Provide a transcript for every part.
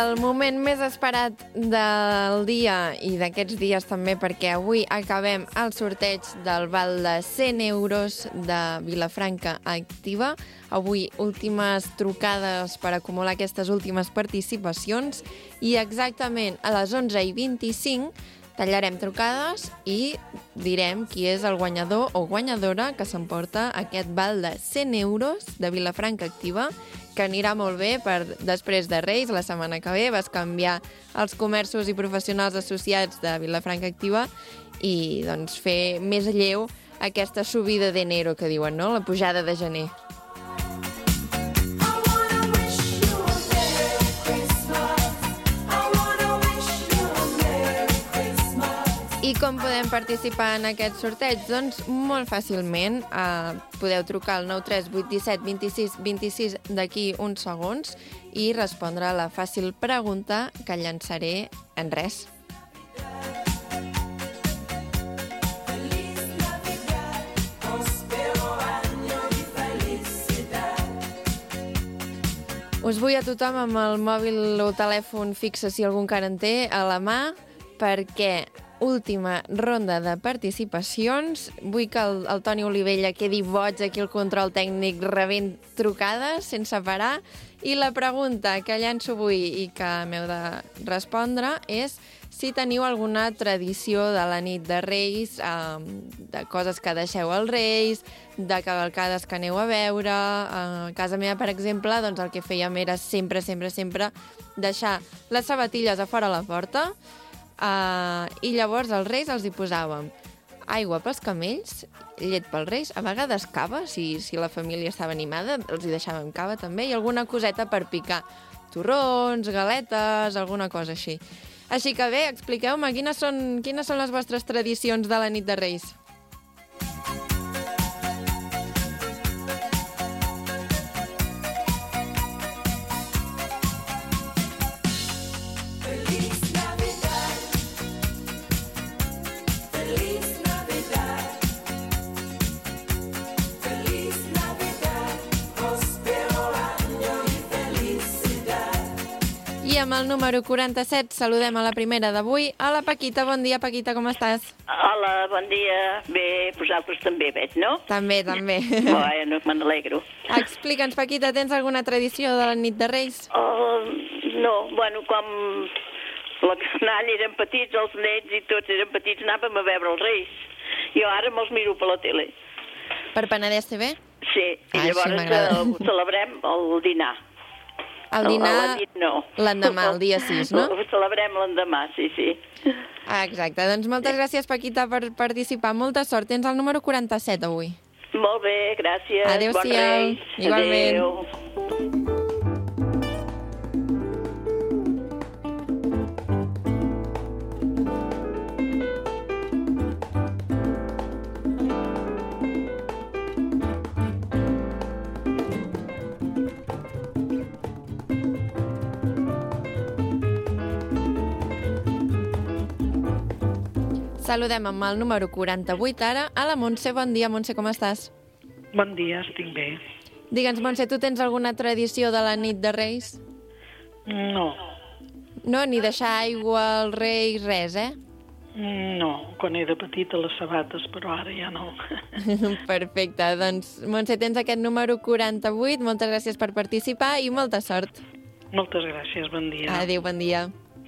el moment més esperat del dia i d'aquests dies també, perquè avui acabem el sorteig del val de 100 euros de Vilafranca Activa. Avui últimes trucades per acumular aquestes últimes participacions i exactament a les 11:25 tallarem trucades i direm qui és el guanyador o guanyadora que s'emporta aquest val de 100 euros de Vilafranca Activa, que anirà molt bé per després de Reis, la setmana que ve, vas canviar els comerços i professionals associats de Vilafranca Activa i doncs fer més lleu aquesta subida d'enero que diuen, no? La pujada de gener. I com podem participar en aquest sorteig? Doncs molt fàcilment. Podeu trucar al 93 817 26 26 d'aquí uns segons i respondre la fàcil pregunta que llançaré en res. Us vull a tothom amb el mòbil o telèfon fixe, si algú encara en té, a la mà, perquè última ronda de participacions. Vull que el Toni Olivella quedi boig aquí al control tècnic rebent trucades sense parar. I la pregunta que llanço avui i que m'heu de respondre és si teniu alguna tradició de la nit de Reis, de coses que deixeu als Reis, de cavalcades que aneu a veure. A casa meva, per exemple, doncs el que fèiem era sempre deixar les sabatilles a fora a la porta. I llavors als Reis els hi posàvem aigua pels camells, llet pels Reis, a vegades cava, si la família estava animada, els hi deixàvem cava també, i alguna coseta per picar, torrons, galetes, alguna cosa així. Així que bé, expliqueu-me quines són les vostres tradicions de la nit de Reis. I amb el número 47 saludem a la primera d'avui, a la Paquita. Bon dia, Paquita, com estàs? Hola, bon dia. Bé, vosaltres també veig, no? També. Bueno, me n'alegro. Explica'ns, Paquita, tens alguna tradició de la nit de Reis? No, bueno, com la canalla eren petits, els nets i tots eren petits, anàvem a veure els Reis. Jo ara me'ls miro per la tele. Per Penedès TV? Sí, i llavors celebrem el dinar. El dinar, la nit no. L'endemà, el dia 6, no? Ho celebrem l'endemà, sí. Exacte, doncs moltes gràcies, Paquita, per participar. Molta sort, tens el número 47 avui. Molt bé, gràcies. Adéu-siau. Bon Reis. Igualment. Adéu. Saludem amb el número 48 ara a la Montse. Bon dia, Montse, com estàs? Bon dia, estic bé. Digue'ns, Montse, tu tens alguna tradició de la nit de Reis? No. No, ni deixar aigua als Reis, res, eh? No, quan era petita les sabates, però ara ja no. Perfecte, doncs, Montse, tens aquest número 48. Moltes gràcies per participar i molta sort. Moltes gràcies, bon dia. Adéu, bon dia.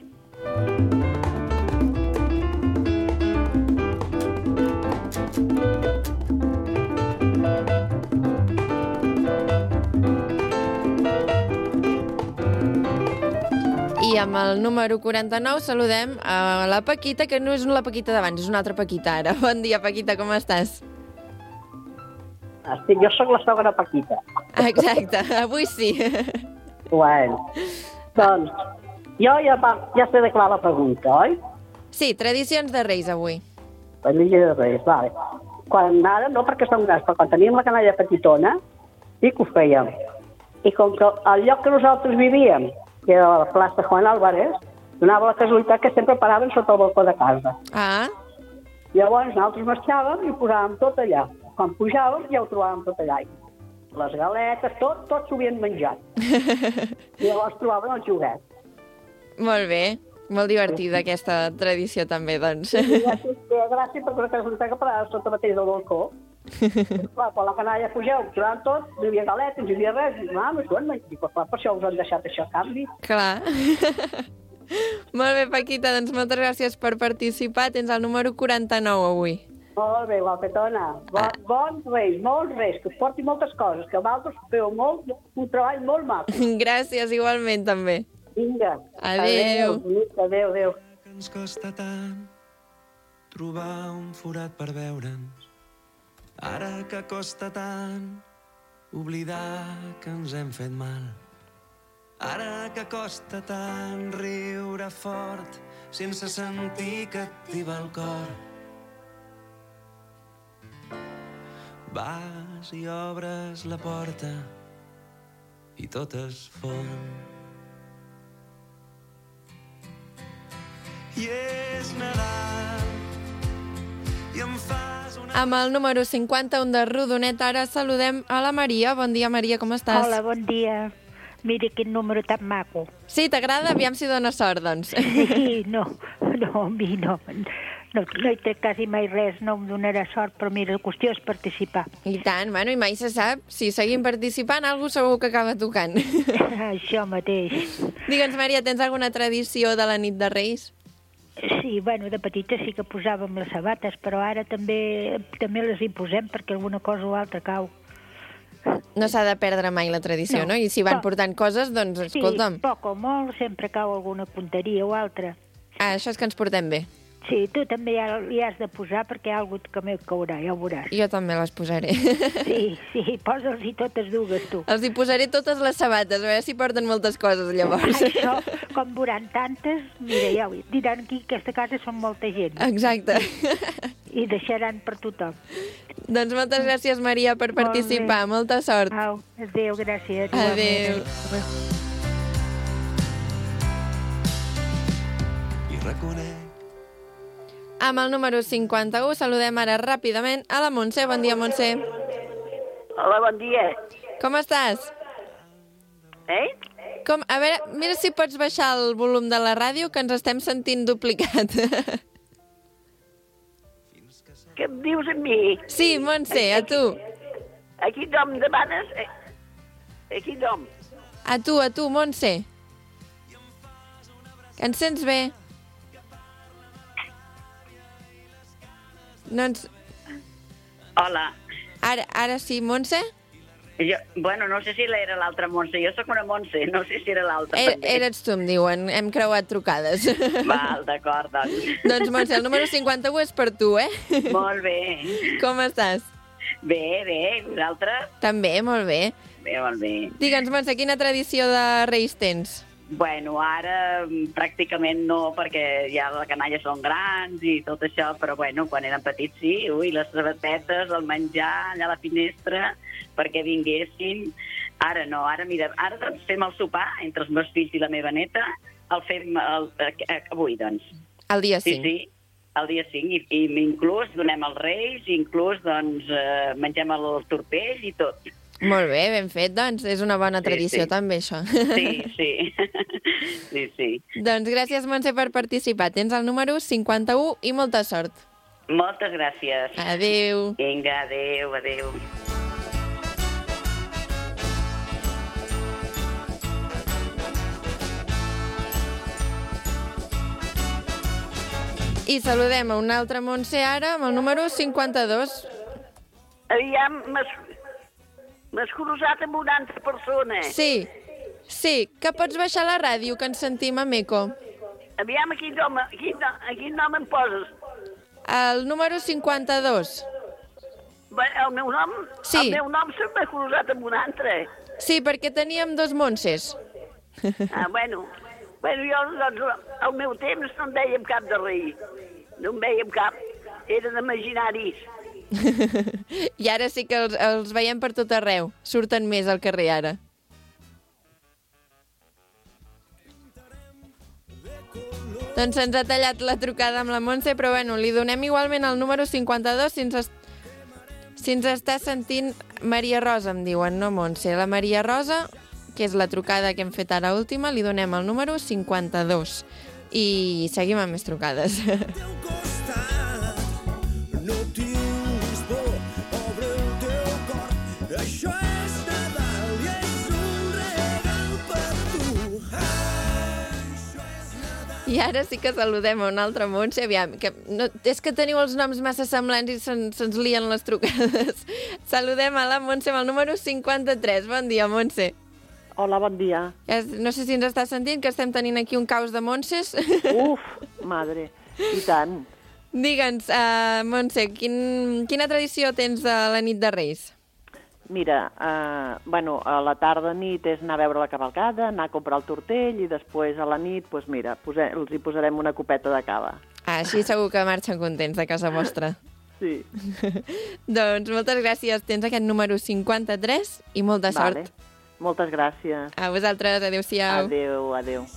I amb el número 49 saludem a la Paquita, que no és la Paquita d'abans, és una altra Paquita ara. Bon dia, Paquita, com estàs? Jo sóc la sogra Paquita. Exacte, avui sí. Bueno, doncs, jo ja sé de clar la pregunta, oi? Sí, tradicions de Reis avui. Tradicions de Reis, vale. Quan ara, no perquè som grans, però quan teníem la canalla petitona, sí que ho fèiem. I com que el lloc que nosaltres vivíem, que era la plaça Juan Álvarez, donava la casualitat que sempre paraven sota el balcó de casa. Ah. Llavors nosaltres marxàvem i ho posàvem tot allà. Quan pujàvem ja ho trobàvem tot allà. Les galetes, tot s'ho havien menjat. I llavors trobaven el joguet. Molt bé. Molt divertida aquesta tradició també, doncs. Gràcies perquè resulta que parava sota mateix del balcó. Clar, quan la canalla pugeu, durant tot, no hi havia galetes, no hi havia res. I per això us han deixat això a canvi. Clar. Molt bé, Paquita, doncs moltes gràcies per participar. Tens el número 49 avui. Molt bé, guapetona. Bons reis, molts reis, que us porti moltes coses, que vosaltres feu un treball molt maco. Gràcies, igualment, també. Vinga. Adéu. Adéu. Que ens costa tant trobar un forat per veure'ns. Ara que costa tant oblidar que ens hem fet mal. Ara que costa tant riure fort sense sentir que et tiba el cor. Vas i obres la porta i tot es fon. I és Nadal i em fas una... Amb el número 51 de Rodonet ara saludem a la Maria. Bon dia, Maria, com estàs? Hola, bon dia. Mira quin número tan maco. Sí, t'agrada? Aviam si dona sort, doncs. Sí, no, a mi no. No hi té quasi mai res, no em donarà sort, però mira, la qüestió és participar. I tant, bueno, i mai se sap. Si seguim participant, algú segur que acaba tocant. Això mateix. Digue'ns, Maria, tens alguna tradició de la nit de Reis? Sí, bueno, de petita sí que posàvem les sabates, però ara també les hi posem perquè alguna cosa o altra cau. No s'ha de perdre mai la tradició, no? I si van portant coses, doncs, escolta'm. Sí, poc o molt, sempre cau alguna punteria o altra. Ah, això és que ens portem bé. Sí, tu també hi has de posar perquè hi ha algú que m'hi caurà, ja ho veuràs. Jo també les posaré. Sí, posa'ls-hi totes dues, tu. Els hi posaré totes les sabates, a veure si porten moltes coses, llavors. Això, com veuran tantes, mira, ja ho diran aquí que aquesta casa són molta gent. Exacte. I deixaran per tothom. Doncs moltes gràcies, Maria, per participar. Molta sort. Au, adéu, gràcies. Adéu. I reconec. Amb el número 51 saludem ara ràpidament a la Montse. Bon dia, Montse. Hola, bon dia. Com estàs? A veure, mira si pots baixar el volum de la ràdio, que ens estem sentint duplicat. Què em dius a mi? Sí, Montse, a tu. A quin nom demanes? A quin nom? A tu, Montse. Que ens sents bé? No ens... Hola. Ara sí, Montse? No sé si era l'altra Montse. Jo sóc una Montse, no sé si era l'altra. Eres tu, em diuen. Hem creuat trucades. Val, d'acord, doncs. Doncs, Montse, el número 51 és per tu, eh? Molt bé. Com estàs? Bé, vosaltres? També, molt bé. Bé, molt bé. Digue'ns, Montse, quina tradició de Reis tens? Bueno, ara pràcticament no, perquè ja la canalla són grans i tot això, però bueno, quan eren petits sí, les sabatetes, el menjar allà a la finestra perquè vinguessin. Ara no, ara doncs fem el sopar entre els meus fills i la meva neta, el fem avui, doncs. El dia 5. Sí, el dia 5, i inclús donem els reis, inclús doncs mengem el torpell i tot. Molt bé, ben fet, doncs. És una bona tradició, també, això. Sí. Doncs gràcies, Montse, per participar. Tens el número 51 i molta sort. Moltes gràcies. Adéu. Vinga, adéu. I saludem a una altra Montse ara, amb el número 52. Aviam, m'has cruzat amb una altra persona. Sí, que pots baixar la ràdio, que ens sentim a Meco. Aviam, a quin nom em poses? El número 52. El meu nom? Sí. El meu nom se m'ha cruzat amb un altre. Sí, perquè teníem dos Montses. Bueno, jo, doncs, al meu temps no en dèiem cap de rei. No en veiem cap. Eren imaginaris. I ara sí que els veiem per tot arreu. Surten més al carrer ara. Doncs se'ns ha tallat la trucada amb la Montse, però bueno, li donem igualment el número 52 si ens està sentint Maria Rosa, em diuen, no Montse. La Maria Rosa que és la trucada que hem fet ara última, li donem el número 52. I seguim amb més trucades. No tinguis por, obre el teu cor. Això és Nadal i és un regal per tu. I ara sí que saludem a una altra Montse. Aviam, que no, és que teniu els noms massa semblants i se'ns lien les trucades. Saludem a la Montse amb el número 53. Bon dia, Montse. Hola, bon dia. No sé si ens està sentint, que estem tenint aquí un caos de Montses. Uf, madre, i tant. Digue'ns, Montse, quina tradició tens de la nit de Reis? Mira, bueno, a la tarda nit és anar a veure la cavalcada, anar a comprar el tortell i després a la nit, doncs mira, els hi posarem una copeta de cava. Així segur que marxen contents de casa vostra. Sí. Doncs moltes gràcies. Tens aquest número 53 i molta sort. Vale. Moltes gràcies. A vosaltres, adéu-siau. Adéu, adéu.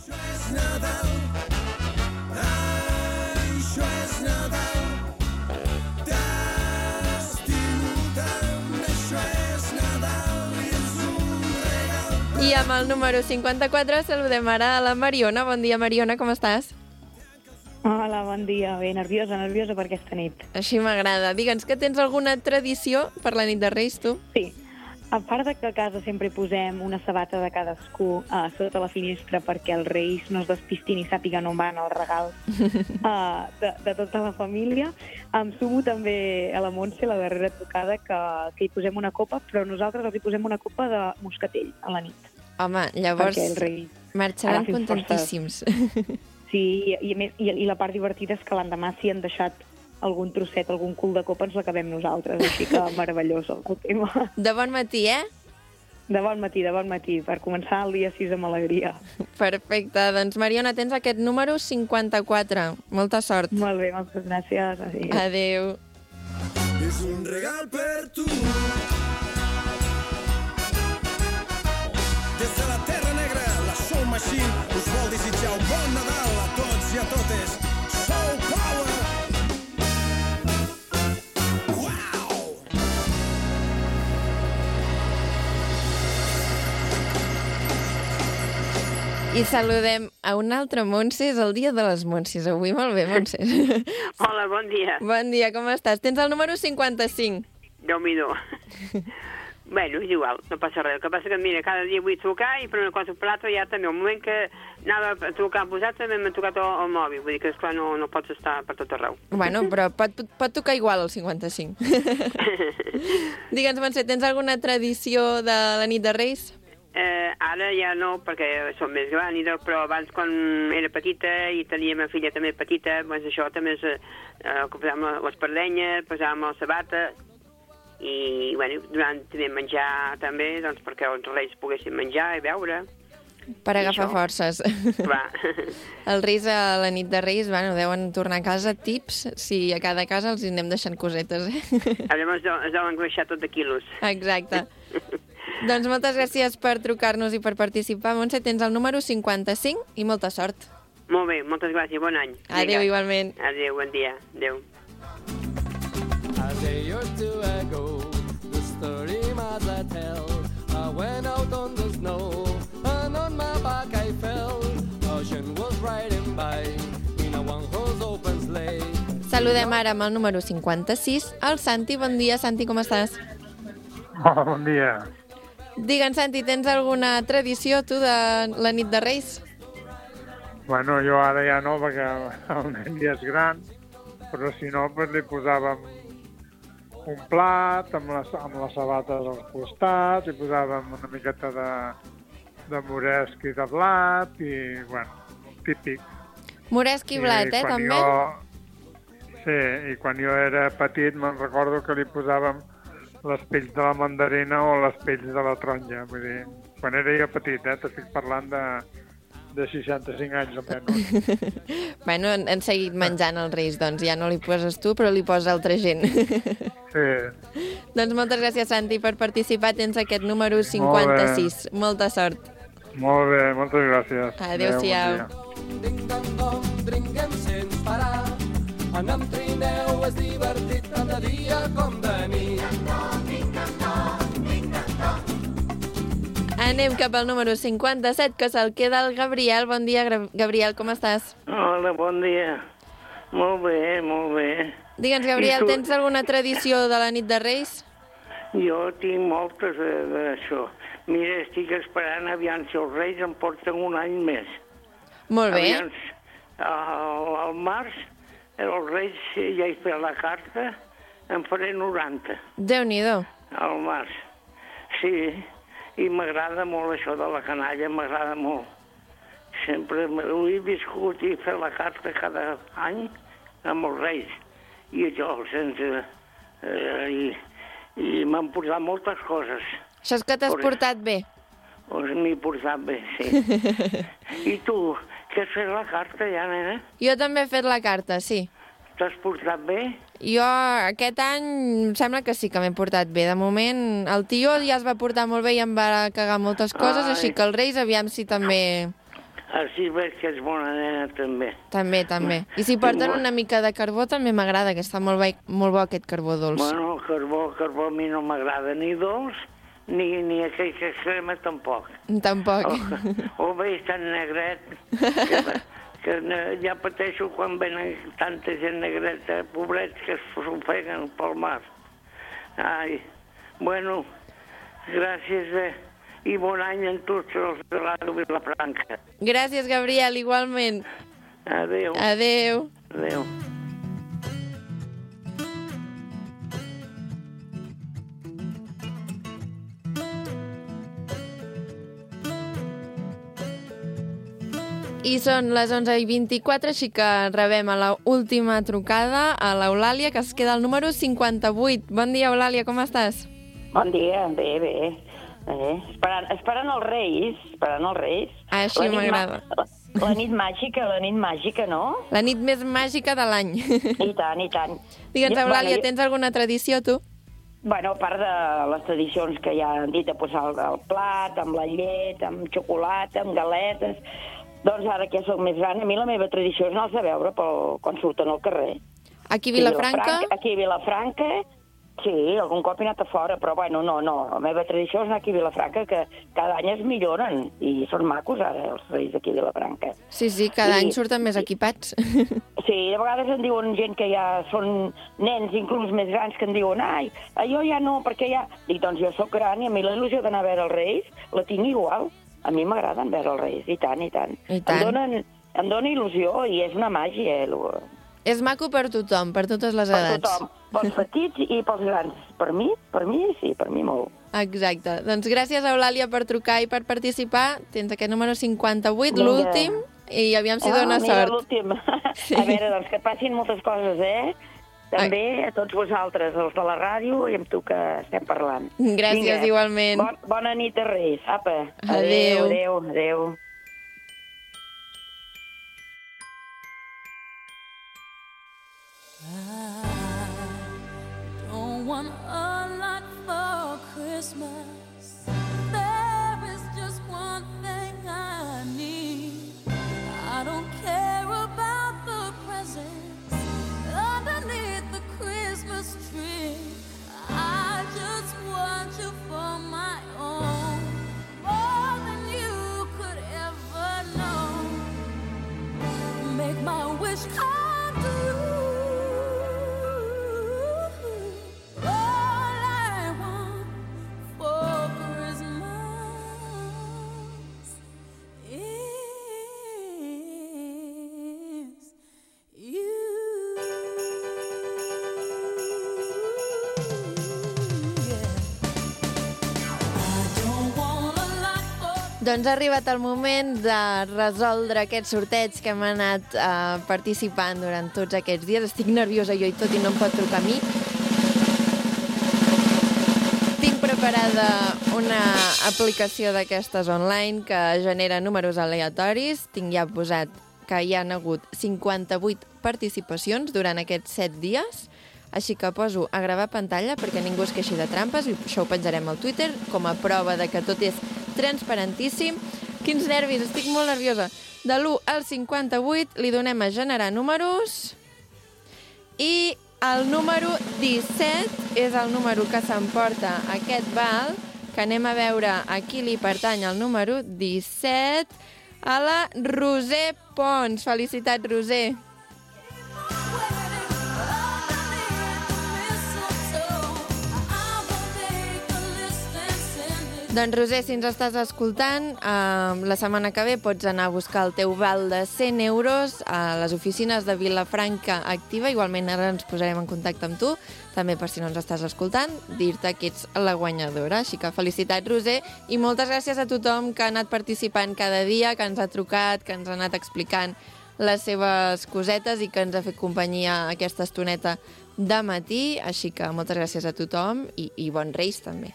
I amb el número 54 saludem ara a la Mariona. Bon dia, Mariona, com estàs? Hola, bon dia. Bé, nerviosa per aquesta nit. Així m'agrada. Digue'ns que tens alguna tradició per la nit de Reis, tu? Sí. A part de que a casa sempre posem una sabata de cadascú sota la finestra perquè els Reis no es despistin i sàpiguen on van els regals de tota la família, em sumo també a la Montse, la darrera trucada, que hi posem una copa, però nosaltres els hi posem una copa de moscatell a la nit. Home, llavors marxaran contentíssims. Sí, i la part divertida és que l'endemà si han deixat algun trosset, algun cul de copa, ens l'acabem nosaltres, així que meravellós el tema. De bon matí, eh? De bon matí, per començar el dia 6 amb alegria. Perfecte, doncs Mariona, tens aquest número 54. Molta sort. Molt bé, moltes gràcies. Adéu. És un regal per tu. Des de la Terra Negra, la Soul Machine us vol desitjar un bon Nadal a tots i a totes. Soul Power! I saludem a una altra Montse, és el dia de les Montses. Avui molt bé, Montse. Hola, bon dia. Bon dia, com estàs? Tens el número 55. Déu-m'hi-do. Bueno, és igual, no passa res. El que passa que, mira, cada dia vull trucar i per una cosa o per l'altra ja també. El moment que anava a trucar a vosaltres m'ha trucat el mòbil. Vull dir que, esclar, no pots estar per tot arreu. Bueno, però pot tocar igual el 55. Digue'ns, Montse, tens alguna tradició de la nit de Reis? Ara ja no, perquè som més gran, però abans quan era petita i tenia ma filla també petita, doncs això també posàvem les pardenyes, posàvem la sabata i, bueno, durant també menjar també, doncs perquè els reis poguessin menjar i beure. Per agafar forces. Clar. Els reis a la nit de Reis, bueno, deuen tornar a casa tips, si a cada casa els anem deixant cosetes, Llavors es deuen engreixar tot de quilos. Exacte. Doncs moltes gràcies per trucar-nos i per participar. Montse, tens el número 55 i molta sort. Molt bé, moltes gràcies, bon any. Adéu, igualment. Adéu, bon dia. Adéu. A day or two ago, the story mother tell, I went out on the snow, and on my back I fell. Ocean was riding by, in a one-horse open sleigh. Saludem ara amb el número 56, el Santi. Bon dia, Santi, com estàs? Hola, bon dia. Digue'ns, Santi, tens alguna tradició, tu, de la nit de Reis? Bueno, jo ara ja no, perquè el nen ja és gran, però si no, pues, li posàvem un plat amb les sabates als costats, i posàvem una miqueta de moresc i de blat, i, bueno, típic. Moresc i blat, també? Sí, i quan jo era petit me'n recordo que li posàvem les pells de la mandarina o les pells de la taronja. Vull dir, quan era jo petit, t'estic parlant de 65 anys o menys. Bueno, han seguit menjant els Reis, doncs ja no li poses tu, però li posa altra gent. Sí. Doncs moltes gràcies, Santi, per participar. Tens aquest número 56. Molta sort. Molt bé, moltes gràcies. Adéu-siau. Dringuem sense parar, anem trineu, és divertit tant de dia com de nit. Anem cap al número 57, que se'l queda el Gabriel. Bon dia, Gabriel, com estàs? Hola, bon dia. Molt bé, molt bé. Digue'ns, Gabriel, tens alguna tradició de la nit de Reis? Jo tinc moltes d'això. Mira, estic esperant aviam si els Reis em porten un any més. Molt bé. Aviam, al març, els Reis ja he fet la carta, em faré 90. Déu-n'hi-do. Al març. Sí, i m'agrada molt això de la canalla, m'agrada molt. Sempre ho he viscut i fet la carta cada any amb els Reis. I això, sense... I m'han portat moltes coses. Això és que t'has portat bé. M'he portat bé, sí. I tu, que has fet la carta ja, nena? Jo també he fet la carta, sí. T'has portat bé? Jo aquest any em sembla que sí que m'he portat bé. De moment, el tio ja es va portar molt bé i em va cagar moltes coses, així que els Reis aviam si també... Així veig que ets bona nena, també. També. I si porten una mica de carbó també m'agrada, que està molt bo aquest carbó dolç. Bueno, carbó a mi no m'agrada ni dolç, ni aquell que es crema tampoc. Tampoc. O bé tan negret, que ja pateixo quan venen tanta gent negreta, pobrets que s'ofeguen pel mar. Ai, bueno, gràcies i bon any a tots els de Ràdio Vilafranca. Gràcies, Gabriel, igualment. Adéu. Adéu. Adéu. I són les 11:24, així que rebem a l'última trucada a l'Eulàlia, que es queda al número 58. Bon dia, Eulàlia, com estàs? Bon dia, bé. Esperant els Reis. Així m'agrada. La nit màgica, no? La nit més màgica de l'any. I tant. Digue'ns, Eulàlia, tens alguna tradició, tu? Bueno, a part de les tradicions que ja han dit, de posar el plat, amb la llet, amb xocolata, amb galetes... Doncs ara que ja soc més gran, a mi la meva tradició és anar-los a veure quan surten al carrer. Aquí a Vilafranca? Aquí a Vilafranca, sí, algun cop he anat a fora, però bueno, no. La meva tradició és anar aquí a Vilafranca, que cada any es milloren, i són macos ara, els Reis d'aquí a Vilafranca. Sí, cada any surten més equipats. Sí, de vegades em diuen gent que ja són nens, inclús més grans, que em diuen, ai, jo ja no, perquè ja... Dic, doncs jo sóc gran i a mi la il·lusió d'anar a veure els Reis la tinc igual. A mi m'agraden veure els Reis, i tant. Em dona il·lusió i és una màgia. És maco per tothom, per totes les edats. Per tothom, pels petits i pels grans. Per mi sí, per mi molt. Exacte. Doncs gràcies, Eulàlia, per trucar i per participar. Tens aquest número 58, l'últim, i aviam si dona sort. L'últim. Sí. A veure, doncs que passin moltes coses, També a tots vosaltres, els de la ràdio, i amb tu que estem parlant. Gràcies, igualment. Bona nit a Reis. Apa. Adéu. Adéu. I don't want a lot for Christmas. There is just one thing I need. I don't care about the presents underneath the Christmas tree. I just want you for my own, more than you could ever know. Make my wish come true. All I want for Christmas is you. Doncs ha arribat el moment de resoldre aquest sorteig que hem anat participant durant tots aquests dies. Estic nerviosa jo i tot i no em pot trucar a mi. Tinc preparada una aplicació d'aquestes online que genera números aleatoris. Tinc ja posat que hi han hagut 58 participacions durant aquests 7 dies. Així que poso a gravar pantalla perquè ningú es queixi de trampes, i això ho penjarem al Twitter com a prova de que tot és transparentíssim. Quins nervis, estic molt nerviosa. De l'1 al 58 li donem a generar números i el número 17 és el número que s'emporta aquest val que anem a veure a qui li pertany el número 17, a la Roser Pons. Felicitats, Roser. Doncs, Roser, si ens estàs escoltant, la setmana que ve pots anar a buscar el teu val de 100 euros a les oficines de Vilafranca Activa. Igualment, ara ens posarem en contacte amb tu, també per si no ens estàs escoltant, dir-te que ets la guanyadora. Així que felicitats, Roser, i moltes gràcies a tothom que ha anat participant cada dia, que ens ha trucat, que ens ha anat explicant les seves cosetes i que ens ha fet companyia aquesta estoneta de matí. Així que moltes gràcies a tothom i bons Reis també.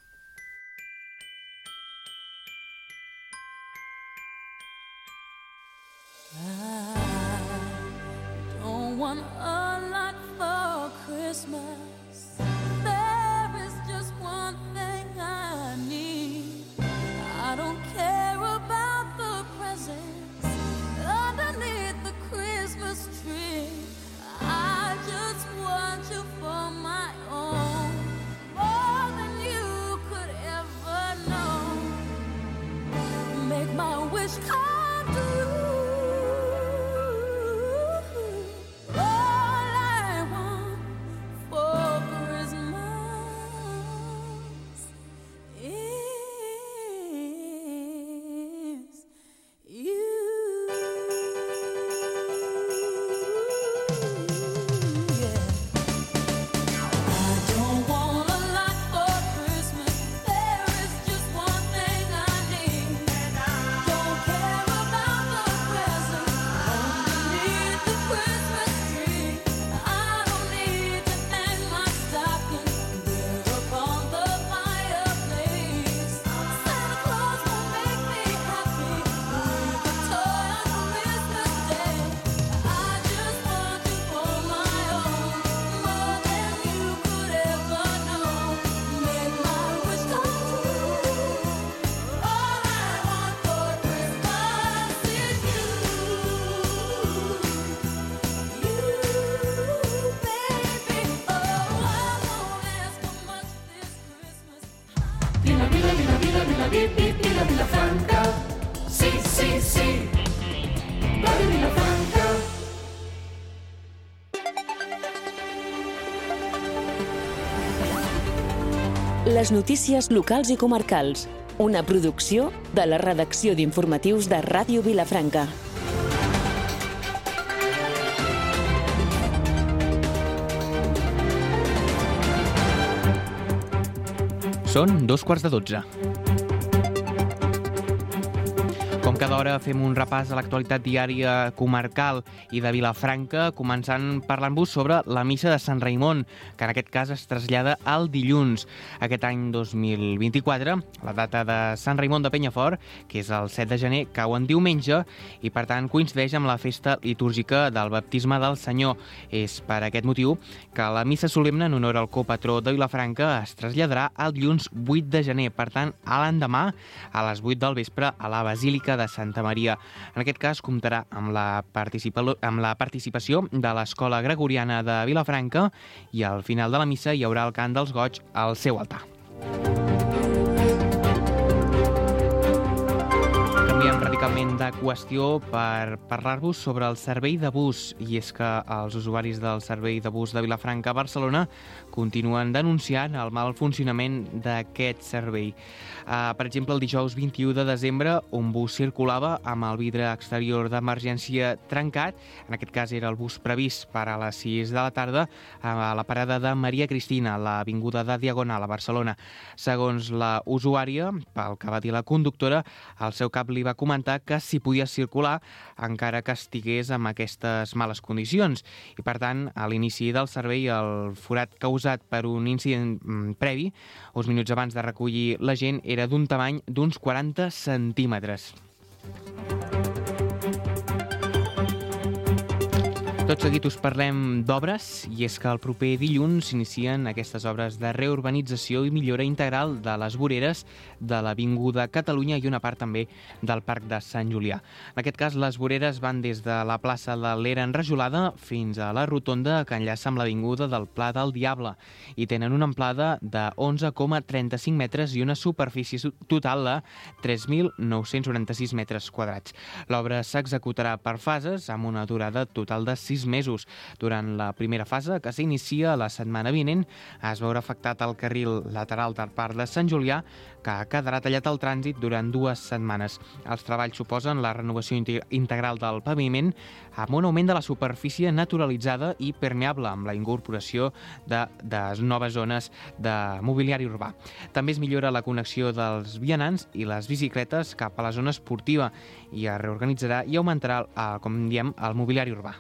Want a lot for Christmas. There is just one thing I need. I don't care about the presents underneath the Christmas tree. I just want you for my own, more than you could ever know. Make my wish come true. Vilafranca, sí, sí, sí, Ràdio Vilafranca. Les notícies locals i comarcals, una producció de la redacció d'informatius de Ràdio Vilafranca. Són 2:15. Com cada hora fem un repàs a l'actualitat diària comarcal i de Vilafranca, començant parlant-vos sobre la missa de Sant Raimon, que en aquest cas es trasllada al dilluns. Aquest any 2024, la data de Sant Raimon de Penyafort, que és el 7 de gener, cau en diumenge i, per tant, coincideix amb la festa litúrgica del baptisme del Senyor. És per aquest motiu que la missa solemne en honor al copatró de Vilafranca es traslladarà el dilluns 8 de gener, per tant, a l'endemà, a les 8 del vespre, a la Basílica de Santa Maria. En aquest cas comptarà amb la participació de l'Escola Gregoriana de Vilafranca i al final de la missa hi haurà el cant dels goigs al seu altar. Canviem radicalment de qüestió per parlar-vos sobre el servei de bus, i és que els usuaris del servei de bus de Vilafranca a Barcelona continuen denunciant el mal funcionament d'aquest servei. Per exemple, el dijous 21 de desembre, un bus circulava amb el vidre exterior d'emergència trencat. En aquest cas era el bus previst per a les 6 de la tarda a la parada de Maria Cristina, a l'avinguda de Diagonal, a Barcelona. Segons la usuària, pel que va dir la conductora, el seu cap li va comentar que s'hi podia circular encara que estigués amb aquestes males condicions. I, per tant, a l'inici del servei, el forat causat per un incident previ, uns minuts abans de recollir la gent, era d'un tamany d'uns 40 centímetres. Tot seguit us parlem d'obres, i és que el proper dilluns s'inicien aquestes obres de reurbanització i millora integral de les voreres de l'Avinguda Catalunya i una part també del Parc de Sant Julià. En aquest cas, les voreres van des de la plaça de l'Era Enrajolada fins a la rotonda que enllaça amb l'Avinguda del Pla del Diable i tenen una amplada de 11,35 metres i una superfície total de 3.996 metres quadrats. L'obra s'executarà per fases amb una durada total de 6 mesos. Durant la primera fase, que s'inicia la setmana vinent, es veurà afectat el carril lateral del Parc de Sant Julià, que quedarà tallat al trànsit durant 2 setmanes. Els treballs suposen la renovació integral del paviment amb un augment de la superfície naturalitzada i permeable, amb la incorporació de noves zones de mobiliari urbà. També es millora la connexió dels vianants i les bicicletes cap a la zona esportiva i es reorganitzarà i augmentarà, com diem, el mobiliari urbà.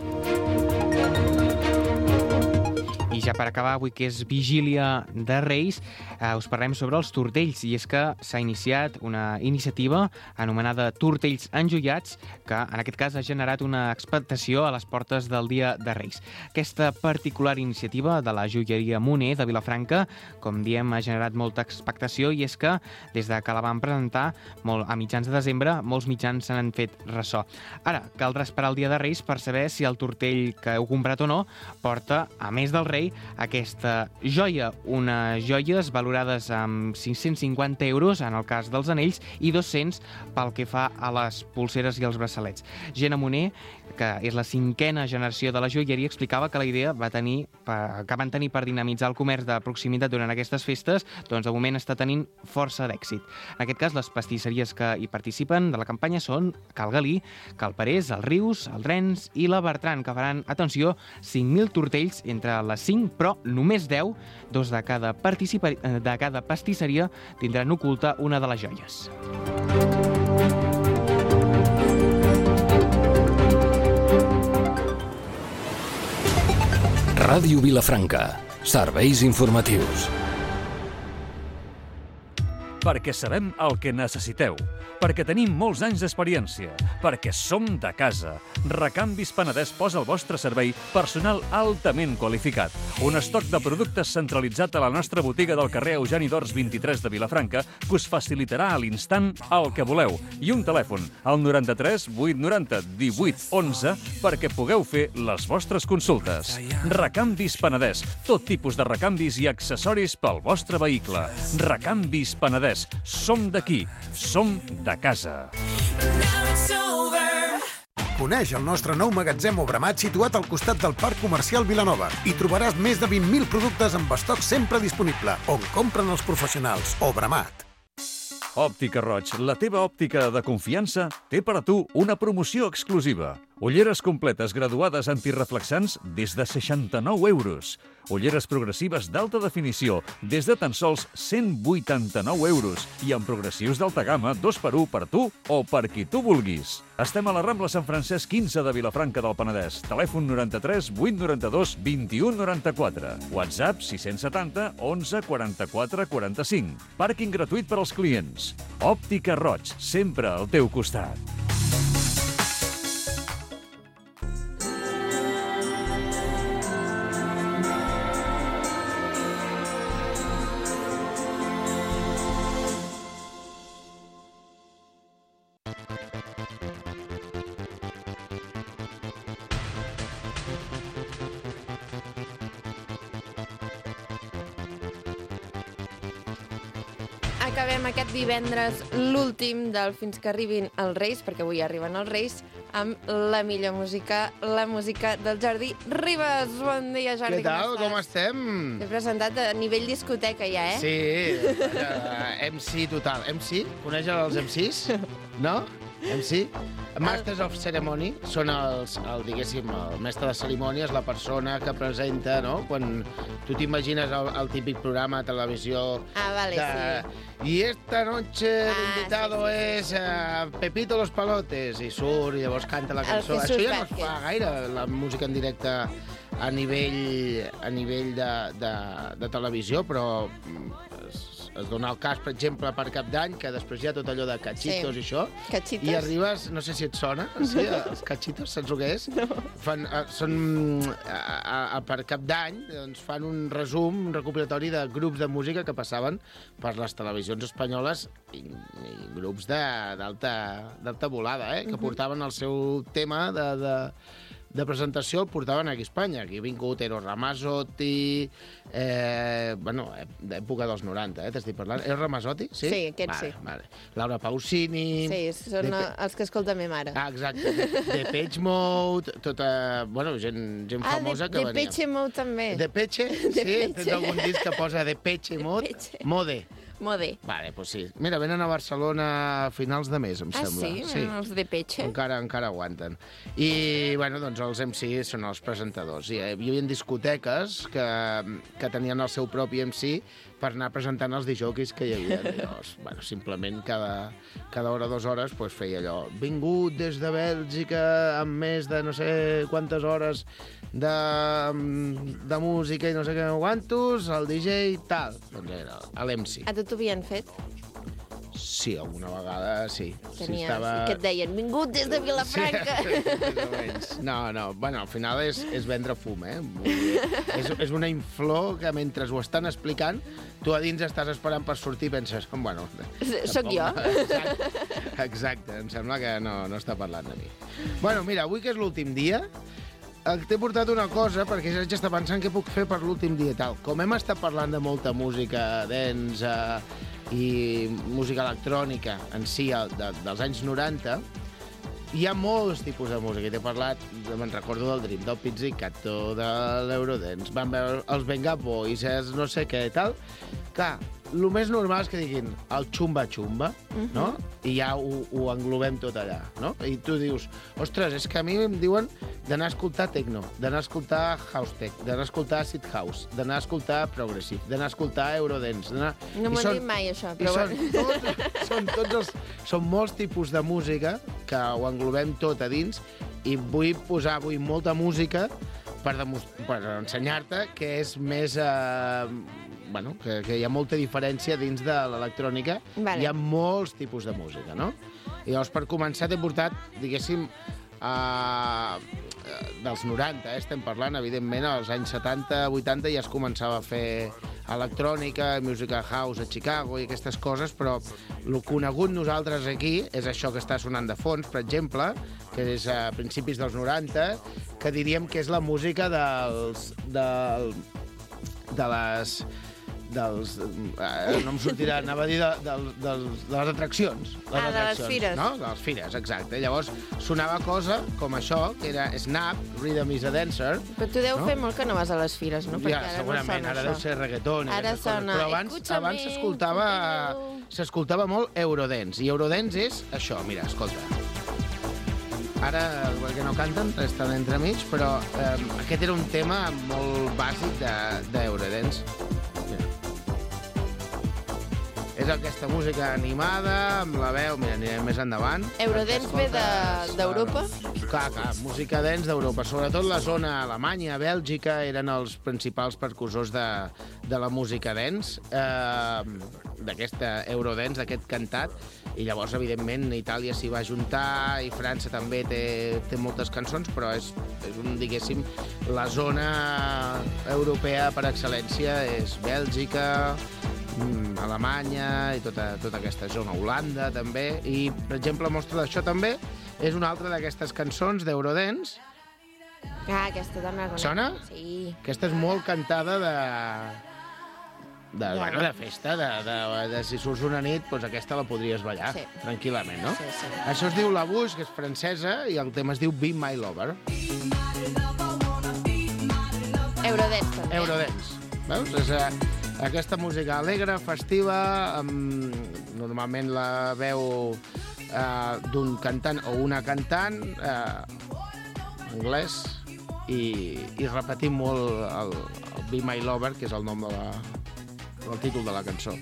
I ja per acabar, avui que és vigília de Reis, us parlem sobre els tortells, i és que s'ha iniciat una iniciativa anomenada Tortells Enjoiats, que en aquest cas ha generat una expectació a les portes del Dia de Reis. Aquesta particular iniciativa de la joieria Moner de Vilafranca, com diem, ha generat molta expectació, i és que des de que la van presentar a mitjans de desembre, molts mitjans se n'han fet ressò. Ara, caldrà esperar el Dia de Reis per saber si el tortell que heu comprat o no porta, a més del rei, aquesta joia, unes joies valorades amb 550 euros en el cas dels anells i 200 pel que fa a les pulseres i els braçalets. Gemma Moner, que és la 5a generació de la joieria, explicava que la idea que van tenir per dinamitzar el comerç de proximitat durant aquestes festes, doncs de moment està tenint força d'èxit. En aquest cas, les pastisseries que hi participen de la campanya són Cal Galí, Cal Parés, el Rius, el Rens i la Bertran, que faran, atenció, 5.000 tortells entre les 5, però només 10, 2 de cada pastisseria tindran oculta una de les joies. Ràdio Vilafranca. Serveis informatius. Perquè sabem el que necessiteu, perquè tenim molts anys d'experiència, perquè som de casa. Recanvis Penedès posa al vostre servei personal altament qualificat. Un estoc de productes centralitzat a la nostra botiga del carrer Eugeni d'Ors 23 de Vilafranca que us facilitarà a l'instant el que voleu. I un telèfon, al 93 890 18 11, perquè pugueu fer les vostres consultes. Recanvis Penedès, tot tipus de recanvis i accessoris pel vostre vehicle. Recanvis Penedès. Som d'aquí, som de casa. Coneix el nostre nou magatzem Obramat situat al costat del Parc Comercial Vilanova. Hi trobaràs més de 20.000 productes amb estoc sempre disponible, on compren els professionals. Obramat. Òptica Roig, la teva òptica de confiança, té per a tu una promoció exclusiva. Ulleres completes graduades antireflexants des de 69 euros. Ulleres progressives d'alta definició des de tan sols 189 euros i amb progressius d'alta gamma 2x1 per tu o per qui tu vulguis. Estem a la Rambla Sant Francesc 15 de Vilafranca del Penedès. Telèfon 93 892 21 94. WhatsApp 670 11 44 45. Pàrquing gratuït per als clients. Òptica Roig, sempre al teu costat. Acabem aquest divendres l'últim del Fins que arribin els Reis, perquè avui arriben els Reis, amb la millor música, la música del Jordi Ribas. Bon dia, Jordi. Què tal? Com estem? T'he presentat a nivell discoteca ja, eh? Sí, MC total. MC? Coneix els MCs? No? MC? Masters of Ceremony són diguéssim, el mestre de cerimònies, la persona que presenta, no? Quan tu t'imagines el típic programa de televisió vale, sí. I esta noche l'invitado és Pepito Los Palotes, i surt i llavors canta la cançó. Això ja no es fa gaire, la música en directe a nivell de televisió, però es dona el cas, per exemple, per Cap d'Any, que després hi ha tot allò de cachitos i això. Cachitos. I arribes, no sé si et sona, sí, els cachitos, saps el que és? No. Per Cap d'Any doncs, fan un resum, un recopilatori de grups de música que passaven per les televisions espanyoles i grups d'alta volada, que portaven el seu tema de presentació, el portaven aquí a Espanya. Aquí ha vingut Eros Ramazzotti, d'època dels 90, t'estic parlant. Eros Ramazzotti, sí? Sí, aquest sí. Vale. Laura Pausini... Sí, són els que escolta ma mare. Ah, exacte. Depeche Mode, tota... Bueno, gent famosa que venia. Depeche Mode també. Depeche? Sí? Tens algun disc que posa Depeche Mode? Mode. Vale, doncs sí. Mira, venen a Barcelona a finals de mes, em sembla. Ah, sí? Els Depeche? Encara aguanten. I, bueno, doncs els MC són els presentadors. Hi havia discoteques que tenien el seu propi MC per anar presentant els disjòqueis que hi havia. Llavors, bueno, simplement cada hora o 2 hores pues, feia allò. Vingut des de Bèlgica amb més de no sé quantes hores de música i no sé què quantos, el DJ i tal. Doncs era l'MC. A tu t'ho havien fet? Sí, alguna vegada sí. Tenies, que et deien, vingut des de Vilafranca. Sí, no, bueno, al final és vendre fum, És una inflor que mentre ho estan explicant, tu a dins estàs esperant per sortir i penses, bueno... Soc jo. Exacte, em sembla que no està parlant de mi. Bueno, mira, avui que és l'últim dia, t'he portat una cosa, perquè ja està pensant què puc fer per l'últim dia i tal. Com hem estat parlant de molta música dance i música electrònica en si dels anys 90, hi ha molts tipus de música. T'he parlat, me'n recordo del Dream, del Pizzicato, de l'Eurodance, van veure els Venga Boys, no sé què i tal. Clar, el més normal és que diguin el xumba-xumba, no? I ja ho englobem tot allà, no? I tu dius, ostres, és que a mi em diuen d'anar a escoltar techno, d'anar a escoltar house tech, d'anar a escoltar acid house, d'anar a escoltar progressive, d'anar a escoltar eurodance. No m'ho han dit mai, això, però... Són molts tipus de música que ho englobem tot a dins i vull posar avui molta música per ensenyar-te que és més... que hi ha molta diferència dins de l'electrònica. Vale. Hi ha molts tipus de música, no? I llavors, per començar, t'he portat, diguéssim, dels 90, estem parlant, evidentment, als anys 70, 80 ja es començava a fer electrònica, música house a Chicago i aquestes coses, però el conegut nosaltres aquí és això que està sonant de fons, per exemple, que és a principis dels 90, que diríem que és la música no em sortirà, anava a dir de les atraccions. De les fires. No? De les fires, exacte. Llavors sonava cosa com això, que era Snap, Rhythm is a Dancer. Però tu deu fer molt que no vas a les fires, no? Ja, segurament, ara deu ser reggaeton. Ara sona, però abans s'escoltava molt Eurodance, i Eurodance és això, mira, escolta. Ara, perquè no canten, estan entremig, però aquest era un tema molt bàsic d'Eurodance. És aquesta música animada, amb la veu... Mira, anirem més endavant. Eurodance ve d'Europa? Clar, música dance d'Europa. Sobretot la zona Alemanya, Bèlgica, eren els principals percussors de la música dance, d'aquesta Eurodance, d'aquest cantat. I llavors, evidentment, Itàlia s'hi va ajuntar, i França també té moltes cançons, però és diguéssim, la zona europea per excel·lència és Bèlgica, Alemanya i tota aquesta zona, Holanda també, i per exemple mostra d'això també és una altra d'aquestes cançons d'Eurodance. Aquesta també la conec. Sona? Sí. Aquesta és molt cantada de festa, de si surts una nit, doncs aquesta la podries ballar tranquil·lament, no? Sí. Això es diu La Bouche, que és francesa, i el tema es diu Be My Lover. Eurodance també. Eurodance. Veus? És aquesta música alegre, festiva, normalment la veu d'un cantant o una cantant anglès, i repetim molt el Be My Lover, que és el nom del títol de la cançó.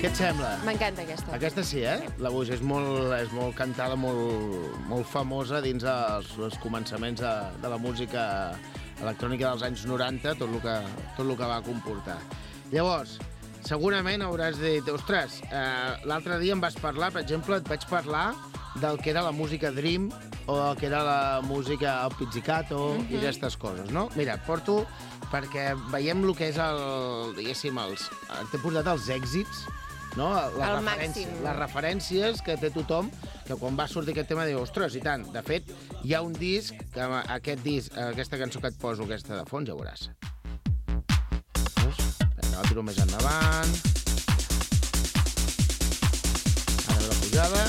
Què et sembla? M'encanta aquesta. Aquesta sí, eh? La Bush és molt cantada, molt famosa dins els començaments de la música electrònica dels anys 90, tot el que va comportar. Llavors, segurament hauràs dit, ostres, l'altre dia em vas parlar, per exemple, et vaig parlar del que era la música Dream o el que era la música El Pizzicato i aquestes coses, no? Mira, et porto perquè veiem el que és diguéssim, t'he posat els èxits, no? Les referències que té tothom, que quan va sortir aquest tema diu, ostres, i tant. De fet, hi ha un disc, aquesta cançó que et poso, aquesta de fons, ja veuràs. La tiro més endavant. Ara ve la pujada.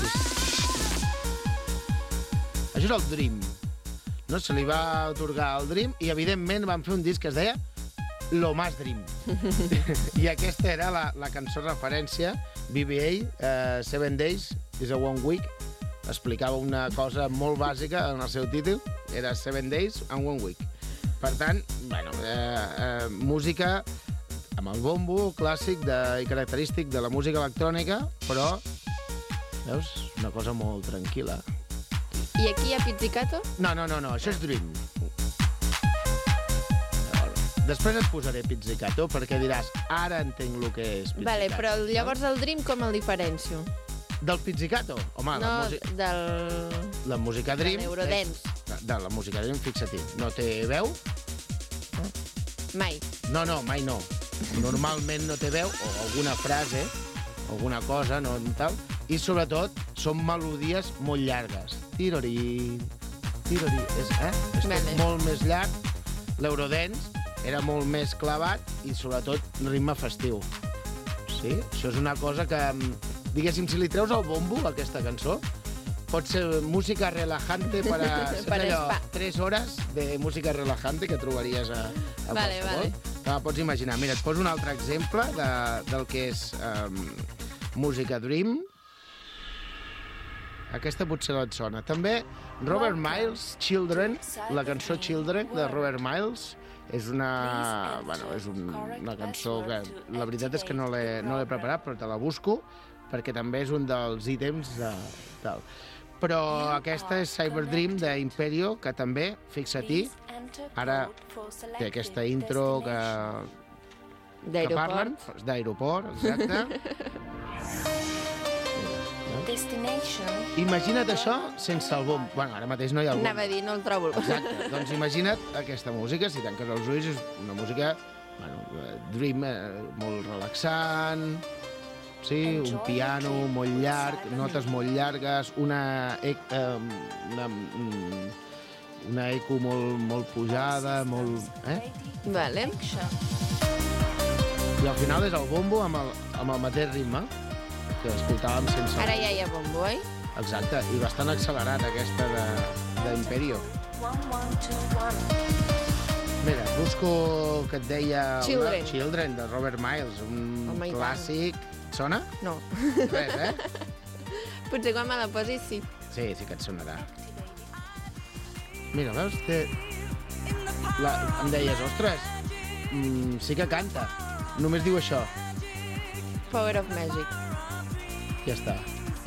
Això és el Dream. No? Se li va atorgar el Dream i, evidentment, van fer un disc que es deia Lo Más Dream. I aquesta era la cançó referència, BBA, 7 Days is a One Week. Explicava una cosa molt bàsica en el seu títol, era 7 Days and One Week. Per tant, bueno, música amb el bombo clàssic i característic de la música electrònica, però, veus, una cosa molt tranquil·la. I aquí hi ha Pizzicato? No, això és Dream. Després et posaré Pizzicato perquè diràs, ara entenc el que és Pizzicato. Vale, però llavors el Dream com el diferencio? Del Pizzicato? Home, la música Dream... De l'Eurodance. De la música Dream, fixa-t'hi, no té veu? Mai. No, mai no. Normalment no té veu, o alguna frase, alguna cosa, no tal, i sobretot són melodies molt llargues. Tirori, és tot molt més llarg. L'Eurodance era molt més clavat i sobretot ritme festiu. Sí? Això és una cosa que, diguéssim, si li treus el bombo a aquesta cançó, pot ser música relajante per allò, 3 hores de música relajante que trobaries a qualsevol. Te la pots imaginar. Mira, et poso un altre exemple del que és música Dream. Aquesta potser no et sona. També Robert Miles, Children, la cançó Children de Robert Miles, és una cançó que la veritat és que no l'he preparat, però te la busco, perquè també és un dels ítems tal. Però aquesta és Cyber Dream d'Imperio, que també, fixa-t'hi, ara té aquesta intro que parlen d'aeroport, exacte. Imagina't això sense el bombo. Bueno, ara mateix no hi ha el bombo. Anava a dir, no el trobo. Exacte, doncs imagina't aquesta música, si tanques els ulls, és una música, Dream, molt relaxant, sí, un piano molt llarg, notes molt llargues, una eco molt pujada, molt... Vale. I al final és el bombo amb el mateix ritme que escoltàvem sense... Ara ja hi ha bombo, oi? Exacte, i bastant accelerat aquesta d'Imperio. Mira, busco que et deia... Children, de Robert Miles, un clàssic. Et sona? No. Res, Potser quan me la posis, sí. Sí que et sonarà. Mira, veus? Em deies, ostres, sí que canta. Només diu això. Power of Magic. Ja està.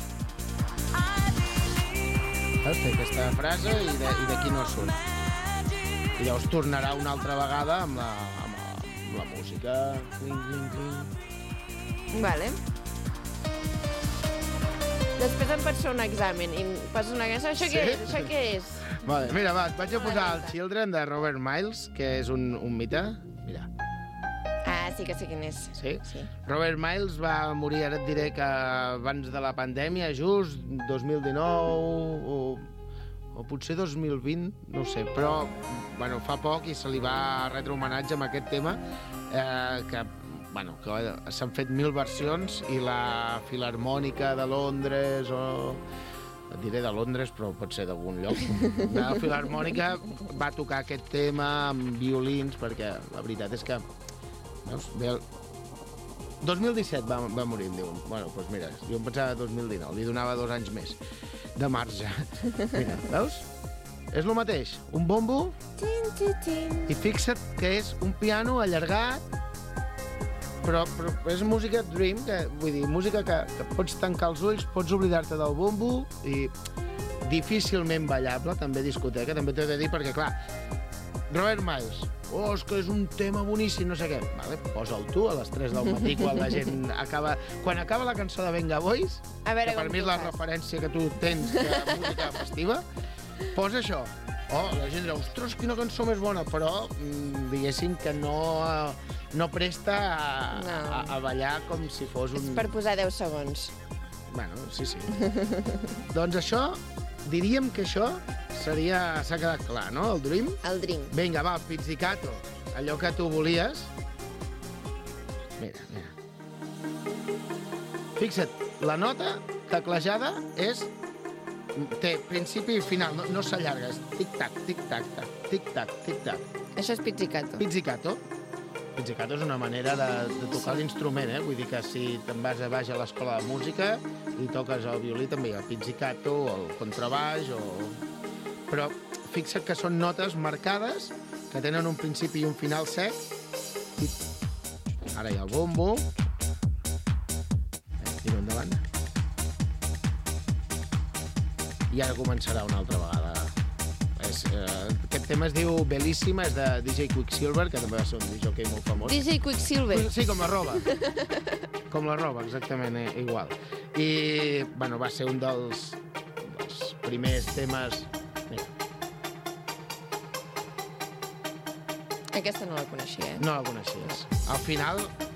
Veus? Té aquesta frase i d'aquí no surt. I llavors tornarà una altra vegada amb la música. Cling, cling, cling. Vale. Després em pots fer un examen i em poses una cançó. Això què és? Vale, mira, et vaig a posar el Children de Robert Miles, que és un mite. Mira. Sí que sé quin és. Sí? Robert Miles va morir, ara et diré que abans de la pandèmia, just 2019 o potser 2020, no ho sé, però fa poc i se li va retre homenatge amb aquest tema que s'han fet 1000 versions i la Filarmònica de Londres et diré de Londres, però pot ser d'algun lloc. La Filarmònica va tocar aquest tema amb violins perquè la veritat és que 2017 va morir, em diuen. Bueno, doncs mira, jo em pensava 2019, li donava 2 anys més de marge. Mira, veus? És el mateix, un bombo i fixa't que és un piano allargat Però és música dream, vull dir, música que pots tancar els ulls, pots oblidar-te del bombo i difícilment ballable, també discoteca, també t'he de dir, perquè, clar, Robert Miles, és que és un tema boníssim, no sé què. Vale, posa'l tu a les 3 del matí, quan la gent acaba... Quan acaba la cançó de Venga Boys, que per mi és la referència que tu tens de música festiva, posa això. La gent dirà, ostres, quina cançó més bona, però diguéssim que no presta a ballar com si fos un... És per posar 10 segons. Bueno, sí. Doncs això, diríem que això s'ha quedat clar, no? El Dream? El Dream. Vinga, va, pizzicato. Allò que tu volies. Mira. Fixa't, la nota teclejada té principi i final, no s'allarga. És tic-tac, tic-tac, tic-tac, tic-tac. Això és pizzicato. Pizzicato és una manera de tocar l'instrument, Vull dir que si te'n vas a baix a l'escola de música i toques el violí també hi ha pizzicato o el contrabaix Però fixa't que són notes marcades que tenen un principi i un final sec. Ara hi ha el bombo. Tiro endavant. I ara començarà una altra vegada. Aquest tema es diu Bellissima, és de DJ Quicksilver, que també va ser un DJ molt famós. DJ Quicksilver? Sí, com la roba. Com la roba, exactament, igual. I, bueno, va ser un dels primers temes... Aquesta no la coneixia, No la coneixies. Al final,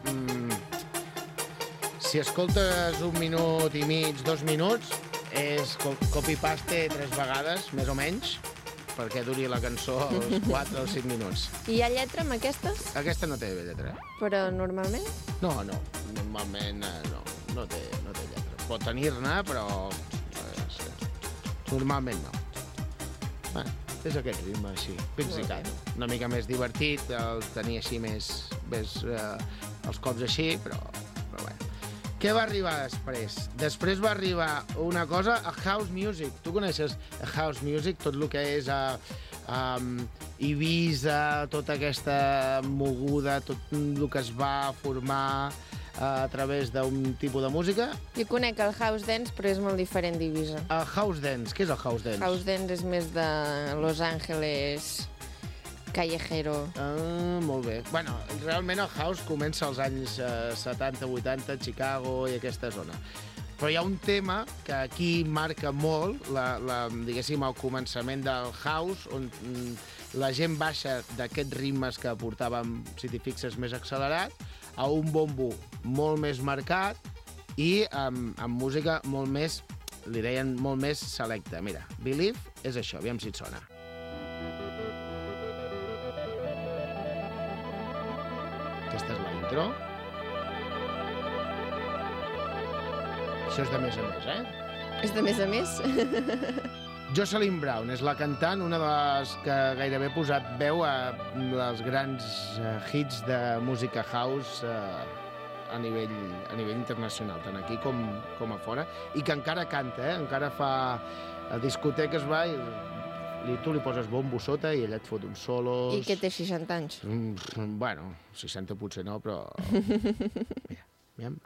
si escoltes 1 minut i mig, 2 minuts, és copy-paste 3 vegades, més o menys, perquè duri la cançó els 4 o 5 minuts. I hi ha lletra amb aquestes? Aquesta no té lletra. Però normalment? No, normalment no té lletra. Pot tenir-ne, però normalment no. Bueno, és aquest ritme així, pizzicato. Una mica més divertit, el tenir així més els cops així, però bueno. Què va arribar després? Després va arribar una cosa, a house music. Tu coneixes house music, tot el que és Ibiza, tota aquesta moguda, tot el que es va formar a través d'un tipus de música? Jo conec el house dance, però és molt diferent d'Ibiza. El house dance, què és el house dance? House dance és més de Los Angeles, callejero. Molt bé. Bueno, realment el house comença als anys 70-80, Chicago i aquesta zona. Però hi ha un tema que aquí marca molt, diguéssim, el començament del house, on la gent baixa d'aquests ritmes que portàvem, si t'hi fixes, més accelerat, a un bombo molt més marcat i amb música molt més, li deien, molt més selecta. Mira, Believe és això, aviam si et sona. Aquesta és la intro. Això és de més a més, És de més a més? Jocelyn Brown és la cantant, una de les que gairebé ha posat veu a les grans hits de música house a nivell internacional, tant aquí com a fora, i que encara canta, encara fa discoteques, va, i tu li poses bombo sota i ella et fot uns solos... I que té 60 anys. Bueno, 60 potser no, però... Mira, aviam.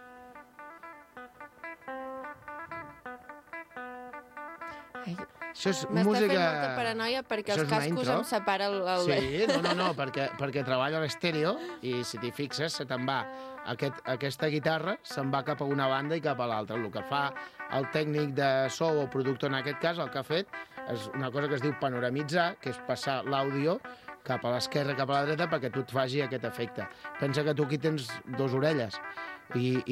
Això és música... M'està fent molta paranoia perquè els cascos em separa el... Sí, no, perquè treballa l'estèreo i si t'hi fixes se te'n va aquesta guitarra, se'n va cap a una banda i cap a l'altra. El que fa el tècnic de so o productor en aquest cas, el que ha fet, és una cosa que es diu panoramitzar, que és passar l'àudio cap a l'esquerra, cap a la dreta, perquè tu et faci aquest efecte. Pensa que tu aquí tens 2 orelles i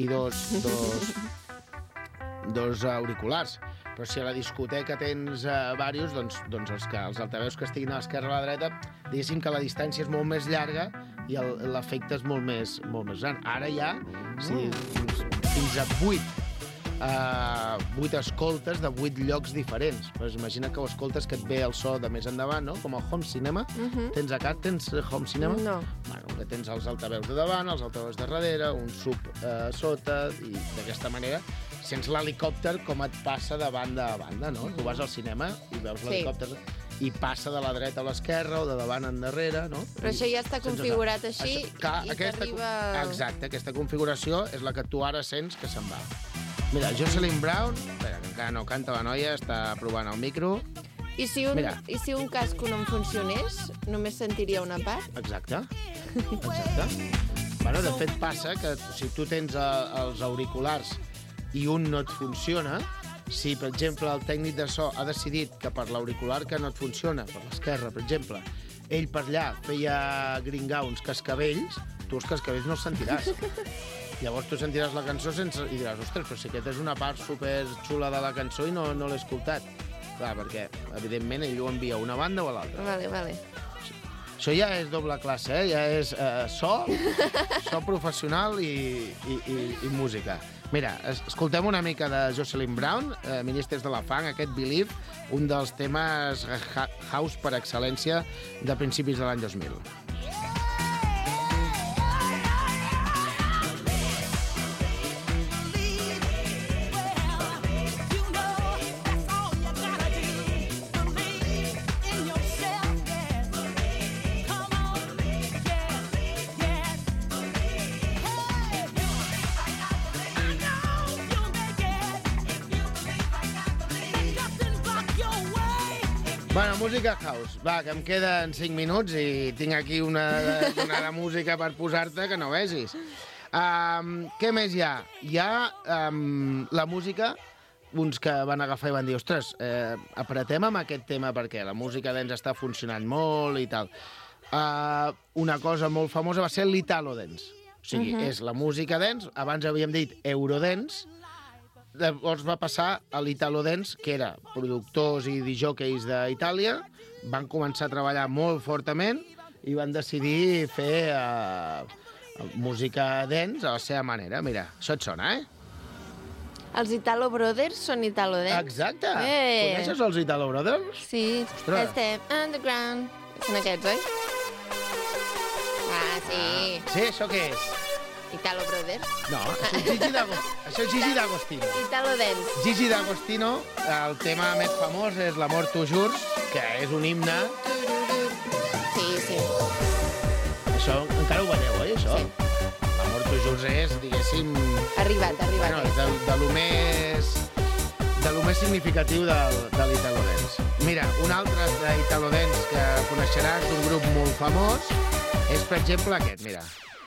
dos auriculars. Però si a la discoteca tens diversos, doncs els altaveus que estiguin a l'esquerra o a la dreta, diguéssim que la distància és molt més llarga i l'efecte és molt més gran. Ara hi ha fins a 8 escoltes de 8 llocs diferents. Pues imagina que ho escoltes que et ve el so de més endavant, no? Com el home cinema. Tens home cinema? No. Bueno, que tens els altaveus de davant, els altaveus de darrere, un sub sota, i d'aquesta manera sents l'helicòpter com et passa de banda a banda, no? Tu vas al cinema i veus l'helicòpter i passa de la dreta a l'esquerra o de davant endarrere, no? Però això ja està configurat així i t'arriba... Exacte, aquesta configuració és la que tu ara sents que se'n va. Mira, Jocelyn Brown, espera, que encara no canta la noia, està provant el micro. I si un casco no em funcionés, només sentiria una part? Exacte. Bueno, de fet passa que si tu tens els auriculars i un no et funciona, si, per exemple, el tècnic de so ha decidit que per l'auricular que no et funciona, per l'esquerra, per exemple, ell per allà feia gringar uns cascavells, tu els cascavells no els sentiràs. Llavors tu sentiràs la cançó i diràs, ostres, però si aquesta és una part superxula de la cançó i no l'he escoltat. Clar, perquè, evidentment, ell ho envia a una banda o a l'altra. Vale. Això ja és doble classe, ja és so professional i música. Mira, escoltem una mica de Jocelyn Brown, Ministres de la Funk, aquest Believe, un dels temes house per excel·lència de principis de l'any 2000. Bueno, música house. Va, que em queden 5 minuts i tinc aquí una de música per posar-te que no vegis. Què més hi ha? Hi ha la música, uns que van agafar i van dir, ostres, apretem amb aquest tema perquè la música dance està funcionant molt i tal. Una cosa molt famosa va ser l'Italo Dance. O sigui, és la música dance, abans havíem dit Eurodance, llavors va passar a l'Italo Dance, que era productors i disjòqueis d'Itàlia, van començar a treballar molt fortament i van decidir fer música dance a la seva manera. Mira, això et sona, Els Italo Brothers són Italo Dance. Exacte. Coneixes els Italo Brothers? Sí. Underground. Són aquests, oi? Sí. Sí, això què és? Italo Brothers. No, això és Gigi D'Agostino. Italo Dance. Gigi D'Agostino, el tema més famós és l'Amor tu jurs, que és un himne. Sí. Això encara ho veieu, oi, això? Sí. L'Amor tu jurs és, diguéssim... Arribat. Bueno, és de lo més significatiu de l'Italo Dance. Mira, un altre d'Italo Dance que coneixeràs d'un grup molt famós és, per exemple, aquest, mira.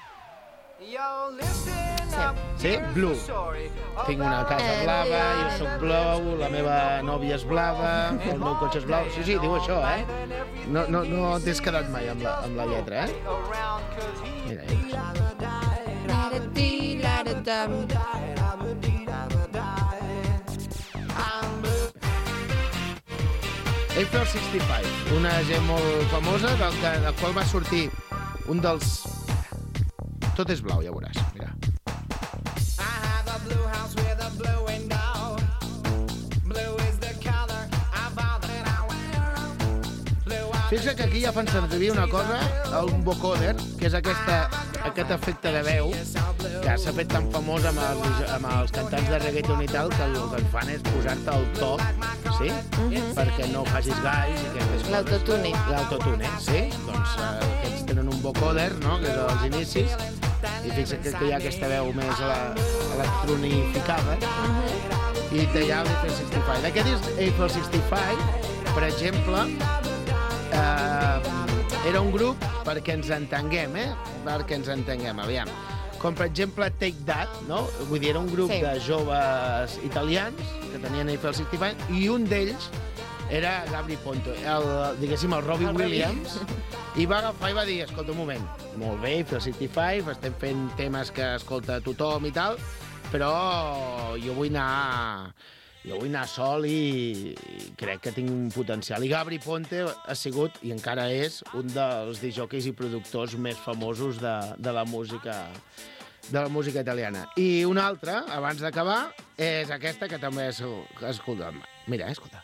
Sí? Blue. Tinc una casa blava, jo soc blau, la meva nòvia és blava, el meu cotxe és blau. Sí, diu això, No t'has quedat mai amb la lletra, Mira, Eiffel 65, una gent molt famosa, del qual va sortir un dels... Tot és blau, ja veuràs, mira. Fixa que aquí ja fan servir una cosa, un vocoder, que és aquest efecte de veu que s'ha fet tan famós amb els cantants de reggaeton i tal, que el que fan és posar-te el to, sí? Perquè no facis galls i aquestes coses. L'autotune. L'autotune, sí? Doncs aquests tenen un vocoder, no?, que és als inicis, i fixa que hi ha aquesta veu més electronificada, i té ja l'Eiffel 65. D'aquest és Eiffel 65, per exemple, era un grup perquè ens entenguem, perquè ens entenguem, aviam. Com, per exemple, Take That, no? Vull dir, era un grup de joves italians que tenien Eiffel 65, i un d'ells era Gabri Ponte, diguéssim, el Robbie Williams, i va agafar i va dir, escolta, un moment, molt bé, Eiffel 65, estem fent temes que escolta tothom i tal, però jo vull anar sol i crec que tinc un potencial. I Gabri Ponte ha sigut, i encara és, un dels disjòqueis i productors més famosos de la música italiana. I una altra, abans d'acabar, és aquesta que també escolta. Mira, escolta.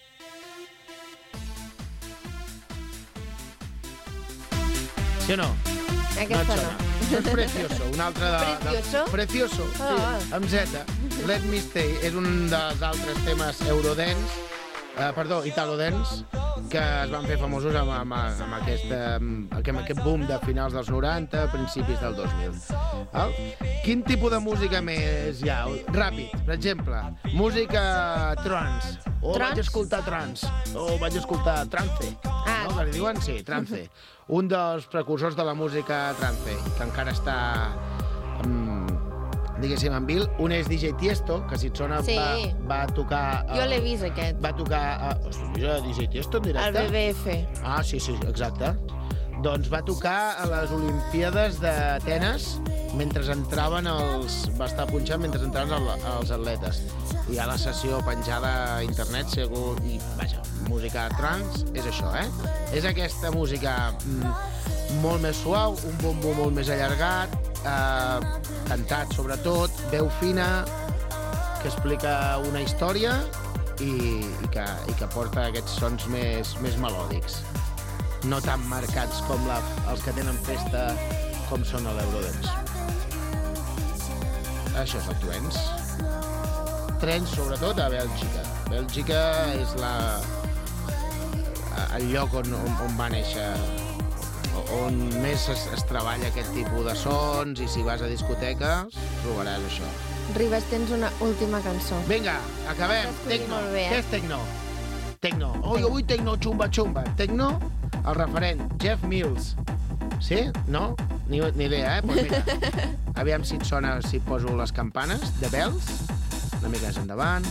Sí o no? Aquesta no. Això és Precioso, un altre Precioso? Precioso, sí, amb Z. Let Me Stay és un dels altres temes Eurodance, Italo Dance, que es van fer famosos amb aquest boom de finals dels 90, principis del 2000. Quin tipus de música més hi ha? Ràpid, per exemple, música trance. Vaig escoltar trance. O vaig escoltar trance. No, que li diuen? Sí, trance. Un dels precursors de la música trance, que encara està... diguéssim, en Bill. Un és DJ Tiesto, que si et sona va tocar... Jo l'he vist, aquest. Va tocar... DJ Tiesto en directe? El BBF. Ah, sí, exacte. Doncs va tocar a les Olimpíades d'Atenes mentre entraven va estar punxant mentre entraven els atletes. Hi ha la sessió penjada a internet, segur, i vaja, música trance és això, És aquesta música molt més suau, un bombo molt més allargat, cantat sobretot, veu fina, que explica una història i que porta aquests sons més melòdics. No tan marcats com els que tenen festa com són a l'Eurodance. Això és el trance. Trance, sobretot, a Bèlgica. Bèlgica és el lloc on va néixer, on més es treballa aquest tipus de sons, i si vas a discoteques trobaràs això. Ribas, tens una última cançó. Vinga, acabem. Tecno. Què és tecno? Tecno. Avui tecno xumba-xumba. Tecno, el referent, Jeff Mills. Sí? No? Ni idea, Pues mira, aviam si et sona, si poso les campanes, The Bells, una mica més endavant.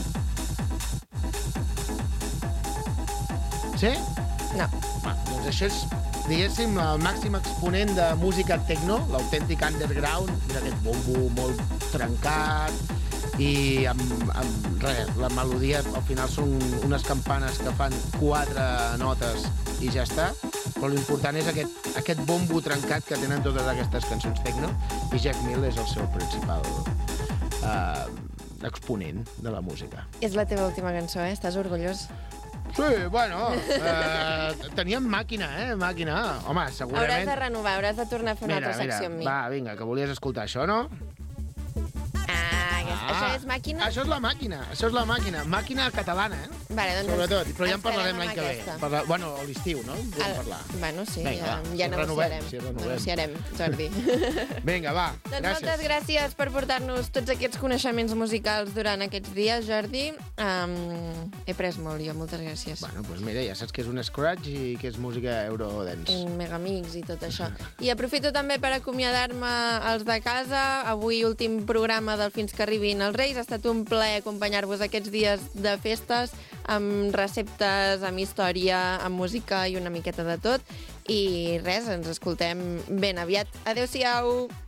Sí? No. Doncs això és, diguéssim, el màxim exponent de música techno, l'autèntic underground, d'aquest bombo molt trencat, i amb res, la melodia al final són unes campanes que fan 4 notes i ja està, però l'important és aquest bombo trencat que tenen totes aquestes cançons techno, i Jeff Mills és el seu principal exponent de la música. És la teva última cançó, Estàs orgullós? Sí, bueno, teníem màquina, Màquina. Home, segurament... Hauràs de renovar, hauràs de tornar a fer una altra secció amb mi. Va, vinga, que volies escoltar això, no? Això és màquina? Això és la màquina. Màquina catalana, Vale, doncs sobretot, però ja en parlarem l'any que ve. Bueno, a l'estiu, no? Bueno, sí, vinga, ja negociarem, Jordi. Vinga, va, doncs gràcies. Moltes gràcies per portar-nos tots aquests coneixements musicals durant aquests dies, Jordi. He pres molt, jo, moltes gràcies. Bueno, doncs mira, ja saps que és un scratch i que és música Eurodance. Megamix i tot això. I aprofito també per acomiadar-me als de casa. Avui, últim programa del Fins que arribin els Reis. Ha estat un plaer acompanyar-vos aquests dies de festes, amb receptes, amb història, amb música i una miqueta de tot. I res, ens escoltem ben aviat. Adéu-siau!